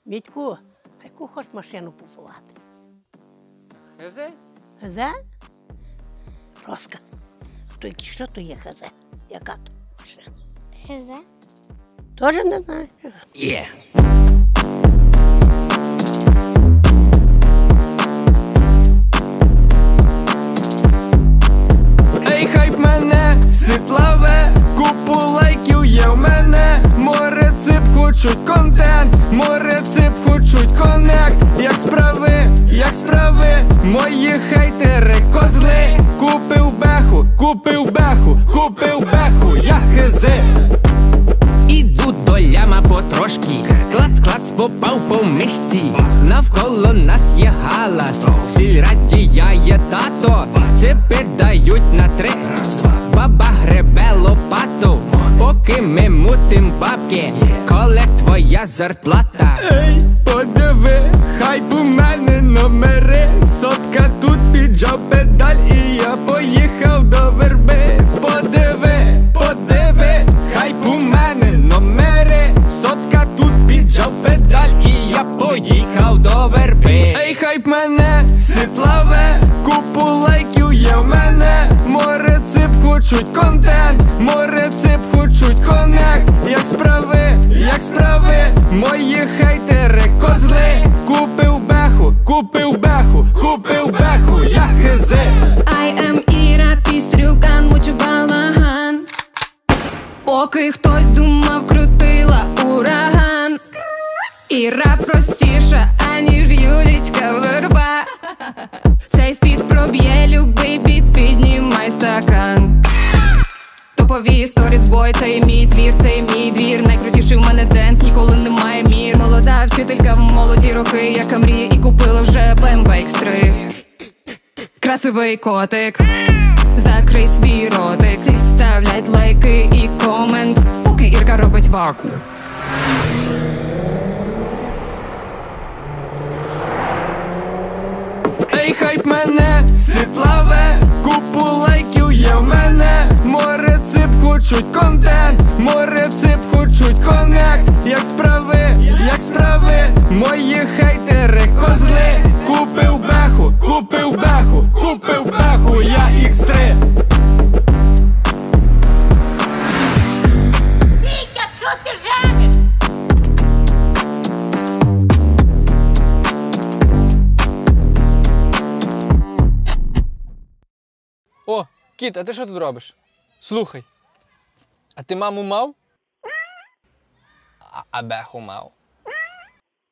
Мітьку, яку хочеш машину купувати? Гезе? Хазе? Роска. Що то є хазе? Яка то машина? Хезе? Тоже не знаєш? Є. Ей, хайп мене, сиплаве, купу лайків є в мене. Море цип хочуть контент, море цип хочуть коннект. Як справи, мої хейтери козли. Купив беху, я хизи. Іду до ляма потрошки, клац-клац попав по мишці. Навколо нас є галас, в сільраді я є тато. Ципи дають на 3, баба гребе лопату. Поки ми мутим бабки, коле твоя зарплата. Ей, подиви, хайп у мене номери. Сотка тут піджав педаль і я поїхав до верби. Подиви, хайп у мене номери. Сотка тут піджав педаль і я поїхав до верби. Ей, хайп мене, сиплаве, купу лайків є в мене. Море цип хочуть контент, море цип хочуть коннект. Як справи, мої хейтери козли. Купив беху, я хизи. I am Іра Пістрюкан, мучу балаган. Поки хтось думав, крутила ураган. Іра простіша, аніж Юлічка Верба. Цей фіт проб'є любий біт, піднімай стакан. Топові сторіс бой, це мій твір, це мій двір. Найкрутіший в мене денс, ніколи немає мір. Молода вчителька в молоді роки, яка мріє і купила вже BMW X3. Красивий котик, закрий свій ротик. Всі ставлять лайки і комент, поки Ірка робить ваку. Ей, хайп мене, сиплаве, купу лайків є в мене. Море цип хочуть контент, море цип хочуть коннект. Як справи, мої хейтери козли. Купив беху, я X3. Вітя, що ти жениш? О, кіт, а ти що тут робиш? Слухай, а ти маму мав? А беху мав.